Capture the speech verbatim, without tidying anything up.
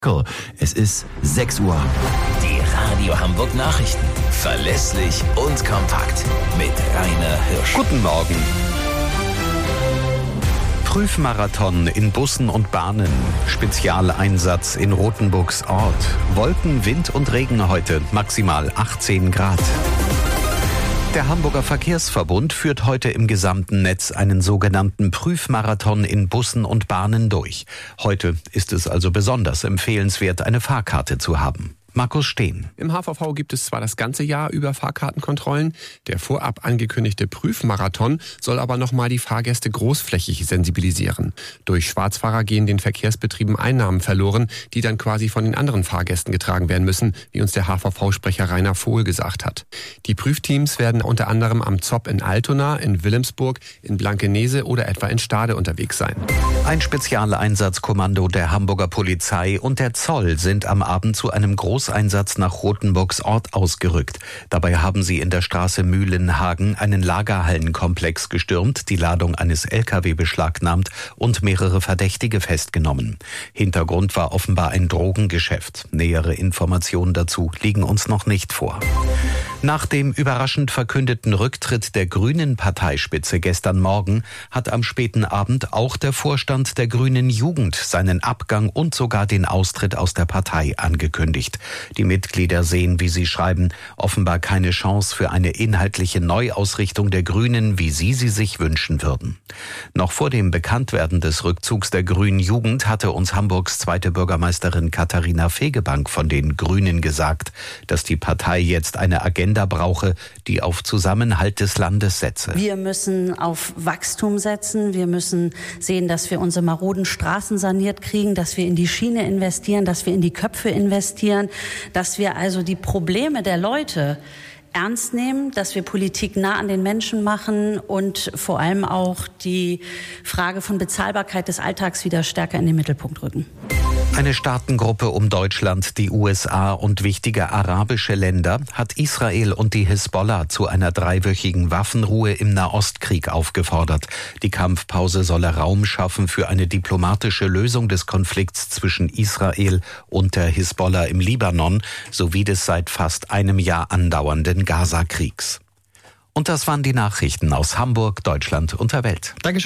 Es ist sechs Uhr. Die Radio Hamburg Nachrichten. Verlässlich und kompakt. Mit Rainer Hirsch. Guten Morgen. Prüfmarathon in Bussen und Bahnen. Spezialeinsatz in Rothenburgs Ort. Wolken, Wind und Regen heute. Maximal achtzehn Grad. Der Hamburger Verkehrsverbund führt heute im gesamten Netz einen sogenannten Prüfmarathon in Bussen und Bahnen durch. Heute ist es also besonders empfehlenswert, eine Fahrkarte zu haben. Markus Steen. Im H V V gibt es zwar das ganze Jahr über Fahrkartenkontrollen, der vorab angekündigte Prüfmarathon soll aber nochmal die Fahrgäste großflächig sensibilisieren. Durch Schwarzfahrer gehen den Verkehrsbetrieben Einnahmen verloren, die dann quasi von den anderen Fahrgästen getragen werden müssen, wie uns der H V V-Sprecher Rainer Vohl gesagt hat. Die Prüfteams werden unter anderem am Zopp in Altona, in Wilhelmsburg, in Blankenese oder etwa in Stade unterwegs sein. Ein Spezialeinsatzkommando der Hamburger Polizei und der Zoll sind am Abend zu einem großen Einsatz nach Rothenburgs Ort ausgerückt. Dabei haben sie in der Straße Mühlenhagen einen Lagerhallenkomplex gestürmt, die Ladung eines L K W beschlagnahmt und mehrere Verdächtige festgenommen. Hintergrund war offenbar ein Drogengeschäft. Nähere Informationen dazu liegen uns noch nicht vor. Nach dem überraschend verkündeten Rücktritt der Grünen-Parteispitze gestern Morgen hat am späten Abend auch der Vorstand der Grünen Jugend seinen Abgang und sogar den Austritt aus der Partei angekündigt. Die Mitglieder sehen, wie sie schreiben, offenbar keine Chance für eine inhaltliche Neuausrichtung der Grünen, wie sie sie sich wünschen würden. Noch vor dem Bekanntwerden des Rückzugs der Grünen Jugend hatte uns Hamburgs zweite Bürgermeisterin Katharina Fegebank von den Grünen gesagt, dass die Partei jetzt eine Agenda brauche, die auf Zusammenhalt des Landes setze. Wir müssen auf Wachstum setzen. Wir müssen sehen, dass wir unsere maroden Straßen saniert kriegen, dass wir in die Schiene investieren, dass wir in die Köpfe investieren, dass wir also die Probleme der Leute ernst nehmen, dass wir Politik nah an den Menschen machen und vor allem auch die Frage von Bezahlbarkeit des Alltags wieder stärker in den Mittelpunkt rücken. Eine Staatengruppe um Deutschland, die U S A und wichtige arabische Länder hat Israel und die Hisbollah zu einer dreiwöchigen Waffenruhe im Nahostkrieg aufgefordert. Die Kampfpause solle Raum schaffen für eine diplomatische Lösung des Konflikts zwischen Israel und der Hisbollah im Libanon sowie des seit fast einem Jahr andauernden Gaza-Kriegs. Und das waren die Nachrichten aus Hamburg, Deutschland und der Welt. Dankeschön.